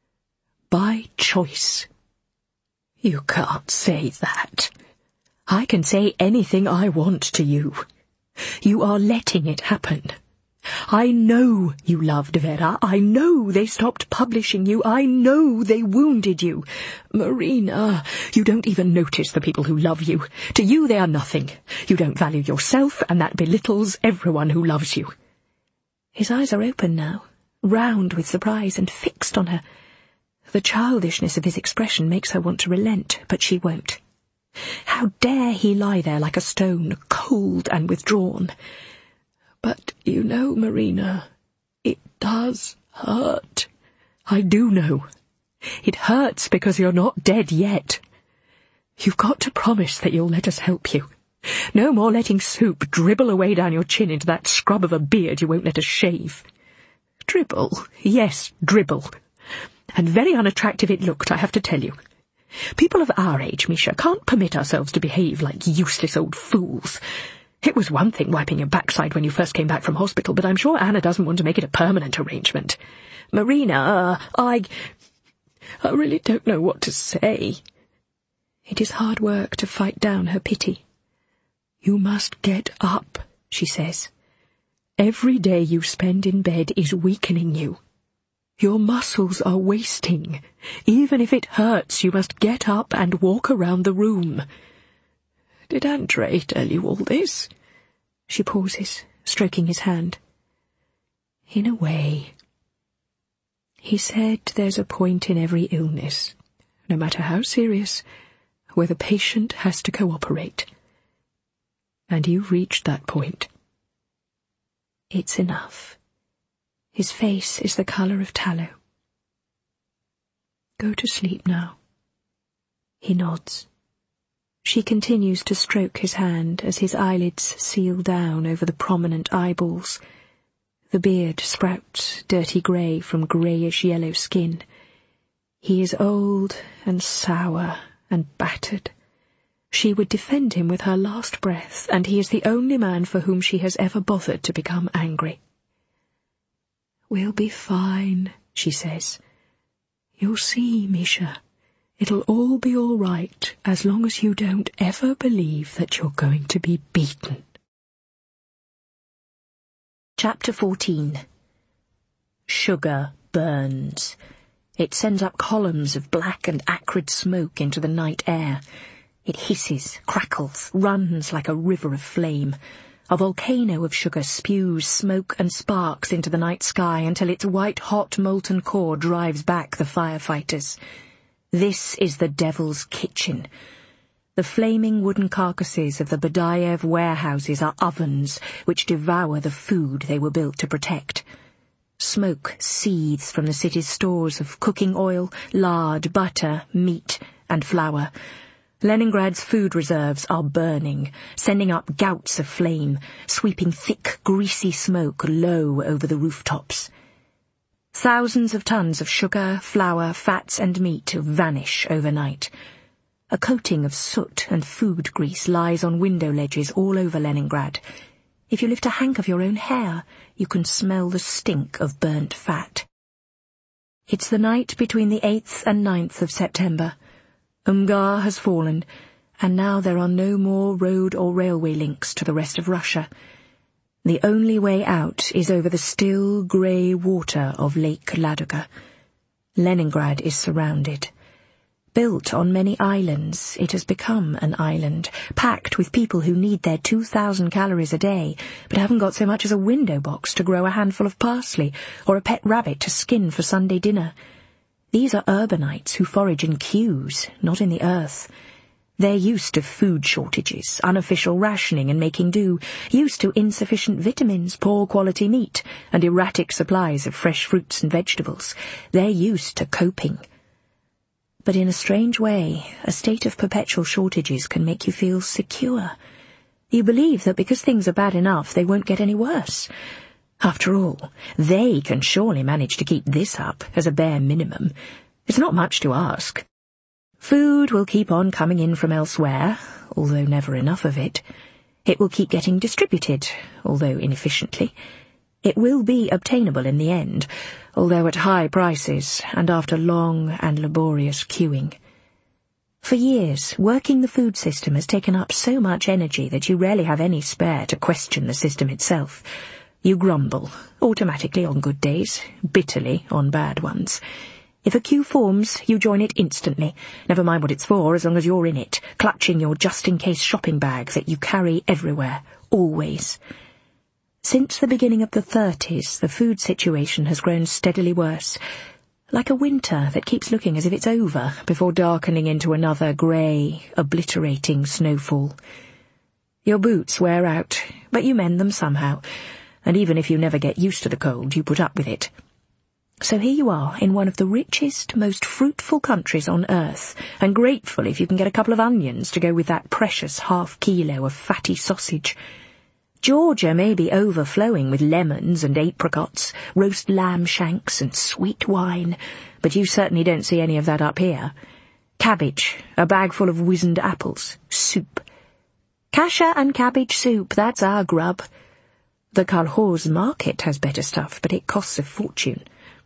By choice. You can't say that. I can say anything I want to you. You are letting it happen. I know you loved Vera. I know they stopped publishing you. I know they wounded you. Marina, you don't even notice the people who love you. To you they are nothing. You don't value yourself, and that belittles everyone who loves you. His eyes are open now, round with surprise and fixed on her. The childishness of his expression makes her want to relent, but she won't. How dare he lie there like a stone, cold and withdrawn? But you know, Marina, it does hurt. I do know. It hurts because you're not dead yet. You've got to promise that you'll let us help you. No more letting soup dribble away down your chin into that scrub of a beard you won't let us shave. Dribble, yes, dribble. And very unattractive it looked, I have to tell you. People of our age, Misha, can't permit ourselves to behave like useless old fools. It was one thing wiping your backside when you first came back from hospital, but I'm sure Anna doesn't want to make it a permanent arrangement. Marina, I... I really don't know what to say. It is hard work to fight down her pity. You must get up, she says. Every day you spend in bed is weakening you. Your muscles are wasting. Even if it hurts, you must get up and walk around the room. Did Andre tell you all this? She pauses, stroking his hand. In a way. He said there's a point in every illness, no matter how serious, where the patient has to cooperate. And you've reached that point. It's enough. His face is the colour of tallow. Go to sleep now. He nods. She continues to stroke his hand as his eyelids seal down over the prominent eyeballs. The beard sprouts dirty grey from greyish-yellow skin. He is old and sour and battered. She would defend him with her last breath, and he is the only man for whom she has ever bothered to become angry. We'll be fine, she says. You'll see, Misha. It'll all be all right as long as you don't ever believe that you're going to be beaten. Chapter fourteen. Sugar burns. It sends up columns of black and acrid smoke into the night air. It hisses, crackles, runs like a river of flame. A volcano of sugar spews smoke and sparks into the night sky until its white-hot molten core drives back the firefighters. This is the Devil's Kitchen. The flaming wooden carcasses of the Badayev warehouses are ovens which devour the food they were built to protect. Smoke seethes from the city's stores of cooking oil, lard, butter, meat, and flour. Leningrad's food reserves are burning, sending up gouts of flame, sweeping thick, greasy smoke low over the rooftops. Thousands of tons of sugar, flour, fats and meat vanish overnight. A coating of soot and food grease lies on window ledges all over Leningrad. If you lift a hank of your own hair, you can smell the stink of burnt fat. It's the night between the eighth and ninth of September. Umgar has fallen, and now there are no more road or railway links to the rest of Russia. The only way out is over the still, grey water of Lake Ladoga. Leningrad is surrounded. Built on many islands, it has become an island, packed with people who need their two thousand calories a day, but haven't got so much as a window box to grow a handful of parsley, or a pet rabbit to skin for Sunday dinner. These are urbanites who forage in queues, not in the earth. They're used to food shortages, unofficial rationing and making do, used to insufficient vitamins, poor quality meat, and erratic supplies of fresh fruits and vegetables. They're used to coping. But in a strange way, a state of perpetual shortages can make you feel secure. You believe that because things are bad enough, they won't get any worse. After all, they can surely manage to keep this up as a bare minimum. It's not much to ask. Food will keep on coming in from elsewhere, although never enough of it. It will keep getting distributed, although inefficiently. It will be obtainable in the end, although at high prices and after long and laborious queuing. For years, working the food system has taken up so much energy that you rarely have any spare to question the system itself. You grumble, automatically on good days, bitterly on bad ones. If a queue forms, you join it instantly, never mind what it's for, as long as you're in it, clutching your just-in-case shopping bag that you carry everywhere, always. Since the beginning of the thirties, the food situation has grown steadily worse, like a winter that keeps looking as if it's over before darkening into another grey, obliterating snowfall. Your boots wear out, but you mend them somehow, and even if you never get used to the cold, you put up with it. So here you are, in one of the richest, most fruitful countries on earth, and grateful if you can get a couple of onions to go with that precious half kilo of fatty sausage. Georgia may be overflowing with lemons and apricots, roast lamb shanks and sweet wine, but you certainly don't see any of that up here. Cabbage, a bag full of wizened apples, soup. Kasha and cabbage soup, that's our grub. The Kalhoz market has better stuff, but it costs a fortune.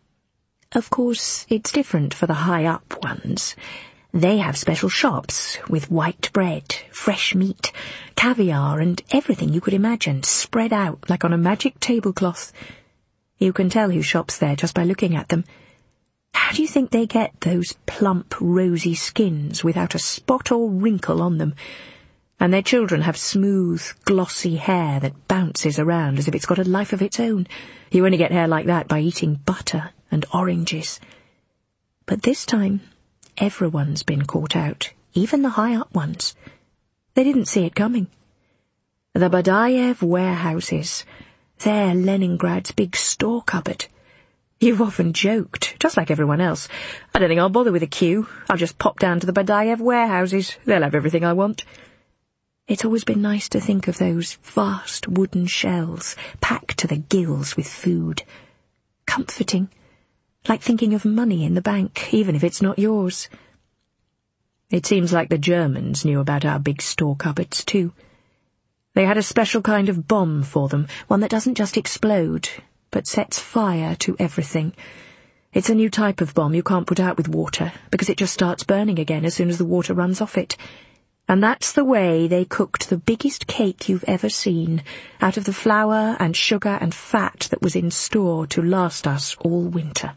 Of course, it's different for the high-up ones. They have special shops with white bread, fresh meat, caviar and everything you could imagine spread out like on a magic tablecloth. You can tell who shops there just by looking at them. How do you think they get those plump, rosy skins without a spot or wrinkle on them? And their children have smooth, glossy hair that bounces around as if it's got a life of its own. You only get hair like that by eating butter and oranges. But this time, everyone's been caught out, even the high-up ones. They didn't see it coming. The Badayev warehouses, they're Leningrad's big store cupboard. You've often joked, just like everyone else, I don't think I'll bother with a queue. I'll just pop down to the Badayev warehouses. They'll have everything I want. It's always been nice to think of those vast wooden shelves packed to the gills with food. Comforting. Like thinking of money in the bank, even if it's not yours. It seems like the Germans knew about our big store cupboards, too. They had a special kind of bomb for them, one that doesn't just explode, but sets fire to everything. It's a new type of bomb you can't put out with water, because it just starts burning again as soon as the water runs off it. And that's the way they cooked the biggest cake you've ever seen, out of the flour and sugar and fat that was in store to last us all winter.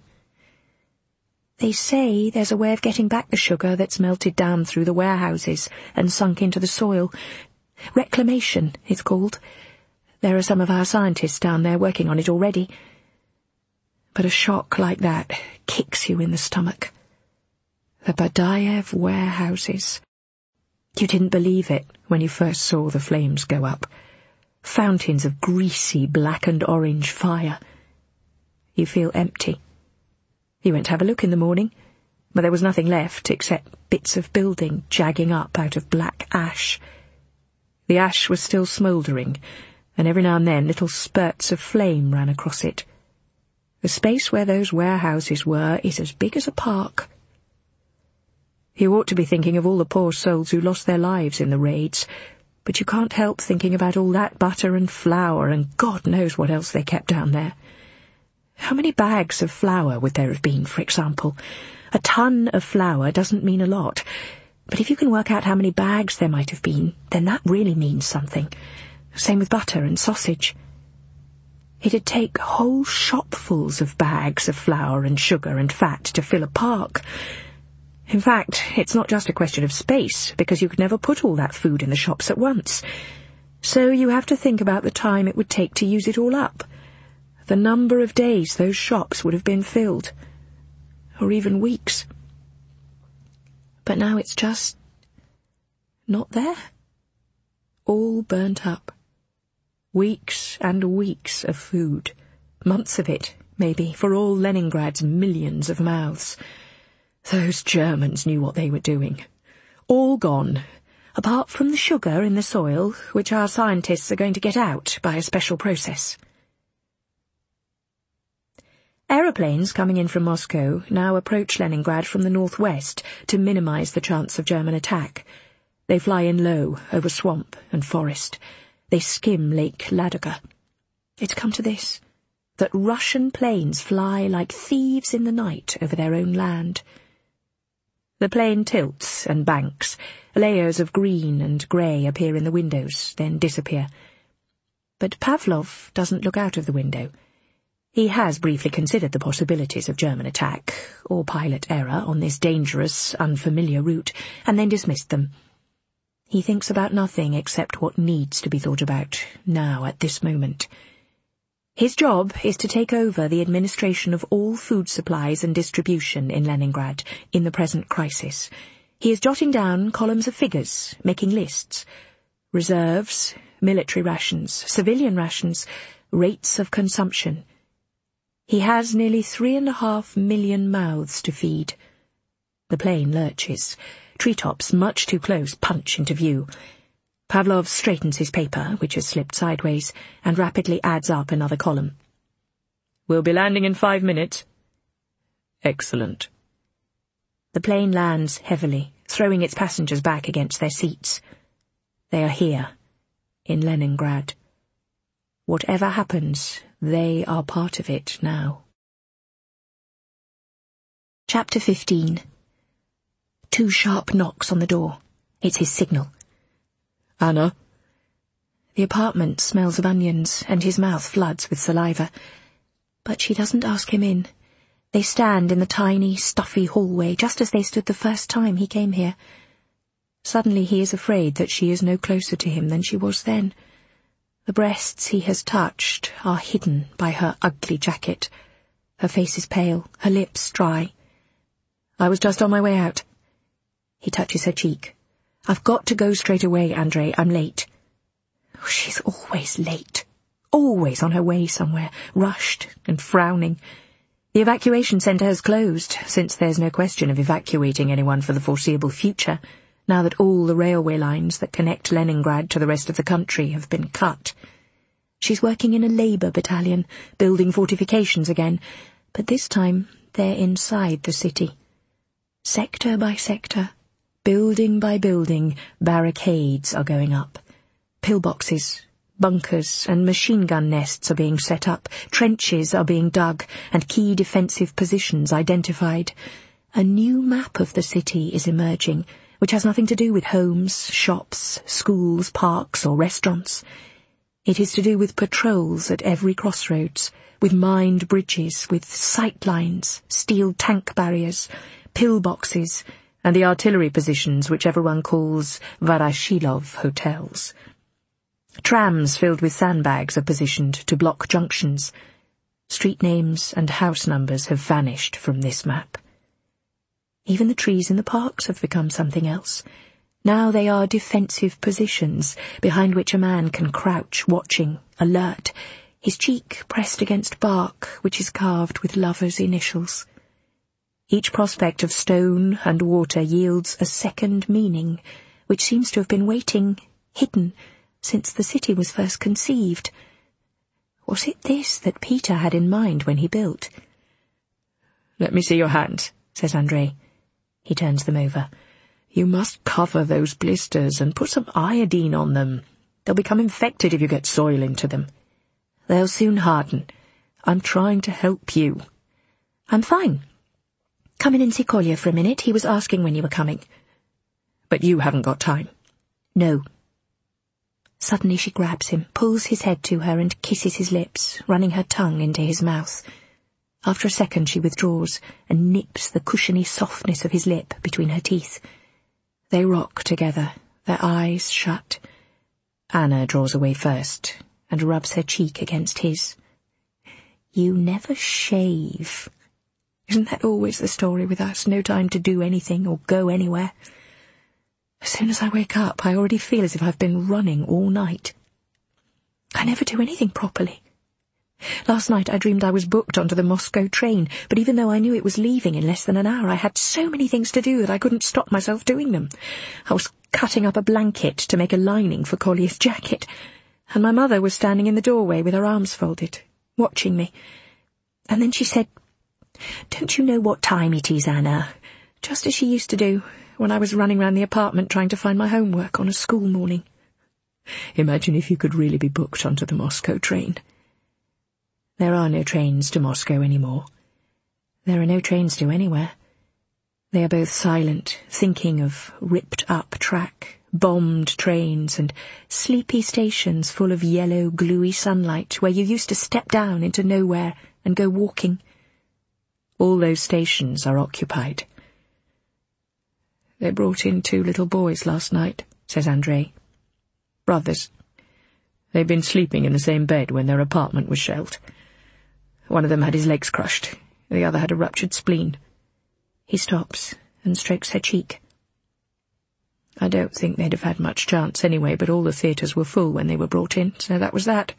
They say there's a way of getting back the sugar that's melted down through the warehouses and sunk into the soil. Reclamation, it's called. There are some of our scientists down there working on it already. But a shock like that kicks you in the stomach. The Badayev warehouses. You didn't believe it when you first saw the flames go up. Fountains of greasy black and orange fire. You feel empty. You went to have a look in the morning, but there was nothing left except bits of building jagging up out of black ash. The ash was still smouldering, and every now and then little spurts of flame ran across it. The space where those warehouses were is as big as a park. You ought to be thinking of all the poor souls who lost their lives in the raids, but you can't help thinking about all that butter and flour and God knows what else they kept down there. How many bags of flour would there have been, for example? A ton of flour doesn't mean a lot, but if you can work out how many bags there might have been, then that really means something. Same with butter and sausage. It'd take whole shopfuls of bags of flour and sugar and fat to fill a park. In fact, it's not just a question of space, because you could never put all that food in the shops at once. So you have to think about the time it would take to use it all up. The number of days those shops would have been filled. Or even weeks. But now it's just not there. All burnt up. Weeks and weeks of food. Months of it, maybe, for all Leningrad's millions of mouths. Those Germans knew what they were doing. All gone, apart from the sugar in the soil, which our scientists are going to get out by a special process. Aeroplanes coming in from Moscow now approach Leningrad from the northwest to minimize the chance of German attack. They fly in low, over swamp and forest. They skim Lake Ladoga. It's come to this, that Russian planes fly like thieves in the night over their own land. The plane tilts and banks. Layers of green and grey appear in the windows, then disappear. But Pavlov doesn't look out of the window. He has briefly considered the possibilities of German attack, or pilot error, on this dangerous, unfamiliar route, and then dismissed them. He thinks about nothing except what needs to be thought about, now, at this moment. His job is to take over the administration of all food supplies and distribution in Leningrad in the present crisis. He is jotting down columns of figures, making lists. Reserves, military rations, civilian rations, rates of consumption. He has nearly three and a half million mouths to feed. The plane lurches. Treetops, much too close, punch into view. Pavlov straightens his paper, which has slipped sideways, and rapidly adds up another column. "We'll be landing in five minutes." "Excellent." The plane lands heavily, throwing its passengers back against their seats. They are here, in Leningrad. Whatever happens, they are part of it now. Chapter fifteen. Two sharp knocks on the door. It's his signal. "Anna?" The apartment smells of onions, and his mouth floods with saliva. But she doesn't ask him in. They stand in the tiny, stuffy hallway, just as they stood the first time he came here. Suddenly he is afraid that she is no closer to him than she was then. The breasts he has touched are hidden by her ugly jacket. Her face is pale, her lips dry. "I was just on my way out." He touches her cheek. "I've got to go straight away, Andrei. I'm late." Oh, she's always late. Always on her way somewhere, rushed and frowning. The evacuation centre has closed, since there's no question of evacuating anyone for the foreseeable future, now that all the railway lines that connect Leningrad to the rest of the country have been cut. She's working in a labour battalion, building fortifications again, but this time they're inside the city. Sector by sector, building by building, barricades are going up. Pillboxes, bunkers and machine gun nests are being set up, trenches are being dug, and key defensive positions identified. A new map of the city is emerging, which has nothing to do with homes, shops, schools, parks or restaurants. It is to do with patrols at every crossroads, with mined bridges, with sight lines, steel tank barriers, pillboxes, and the artillery positions which everyone calls Varashilov hotels. Trams filled with sandbags are positioned to block junctions. Street names and house numbers have vanished from this map. Even the trees in the parks have become something else. Now they are defensive positions, behind which a man can crouch, watching, alert, his cheek pressed against bark which is carved with lovers' initials. Each prospect of stone and water yields a second meaning, which seems to have been waiting, hidden, since the city was first conceived. Was it this that Peter had in mind when he built? "Let me see your hands," says Andrei. He turns them over. "You must cover those blisters and put some iodine on them. They'll become infected if you get soil into them." "They'll soon harden. I'm trying to help you." "I'm fine. Come in and see Kolya for a minute. He was asking when you were coming." "But you haven't got time." "No." Suddenly she grabs him, pulls his head to her and kisses his lips, running her tongue into his mouth. After a second she withdraws and nips the cushiony softness of his lip between her teeth. They rock together, their eyes shut. Anna draws away first and rubs her cheek against his. "You never shave. Isn't that always the story with us? No time to do anything or go anywhere. As soon as I wake up, I already feel as if I've been running all night. I never do anything properly. Last night I dreamed I was booked onto the Moscow train, but even though I knew it was leaving in less than an hour, I had so many things to do that I couldn't stop myself doing them. I was cutting up a blanket to make a lining for Kolya's jacket, and my mother was standing in the doorway with her arms folded, watching me. And then she said, "Don't you know what time it is, Anna?" Just as she used to do when I was running round the apartment trying to find my homework on a school morning. Imagine if you could really be booked onto the Moscow train. There are no trains to Moscow anymore. There are no trains to anywhere. They are both silent, thinking of ripped-up track, bombed trains, and sleepy stations full of yellow, gluey sunlight where you used to step down into nowhere and go walking. All those stations are occupied. "They brought in two little boys last night," says Andrei. "Brothers. They'd been sleeping in the same bed when their apartment was shelled. One of them had his legs crushed, the other had a ruptured spleen." He stops and strokes her cheek. "I don't think they'd have had much chance anyway, but all the theatres were full when they were brought in, so that was that."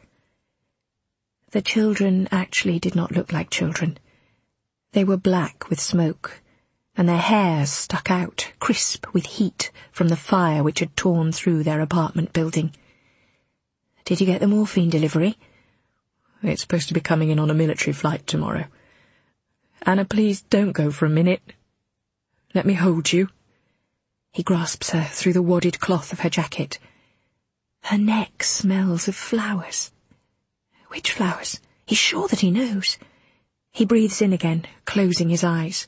The children actually did not look like children. They were black with smoke, and their hair stuck out, crisp with heat from the fire which had torn through their apartment building. "Did you get the morphine delivery?" "It's supposed to be coming in on a military flight tomorrow. Anna, please don't go for a minute. Let me hold you." He grasps her through the wadded cloth of her jacket. Her neck smells of flowers. Which flowers? He's sure that he knows. He breathes in again, closing his eyes.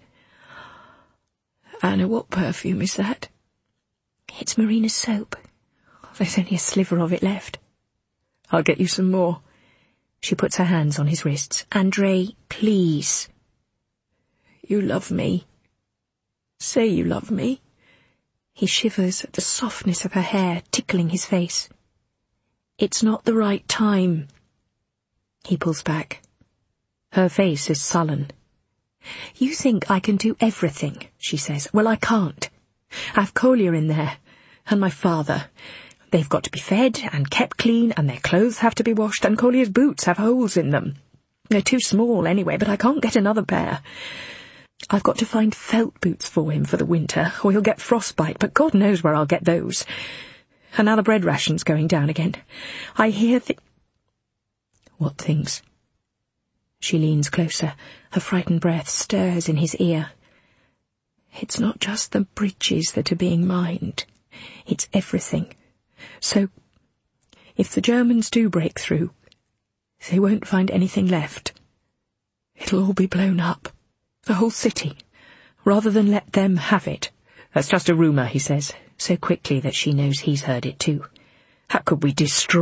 "Anna, what perfume is that?" "It's Marina's soap. There's only a sliver of it left." "I'll get you some more." She puts her hands on his wrists. "Andrei, please." "You love me. Say you love me." He shivers at the softness of her hair tickling his face. "It's not the right time." He pulls back. Her face is sullen. "You think I can do everything," she says. "Well, I can't. I've Kolya in there, and my father. They've got to be fed and kept clean, and their clothes have to be washed, and Kolya's boots have holes in them. They're too small anyway, but I can't get another pair. I've got to find felt boots for him for the winter, or he'll get frostbite, but God knows where I'll get those. And now the bread ration's going down again. I hear th- What things? She leans closer. Her frightened breath stirs in his ear. "It's not just the bridges that are being mined. It's everything. So, if the Germans do break through, they won't find anything left. It'll all be blown up. The whole city. Rather than let them have it." "That's just a rumour," he says, so quickly that she knows he's heard it too. "How could we destroy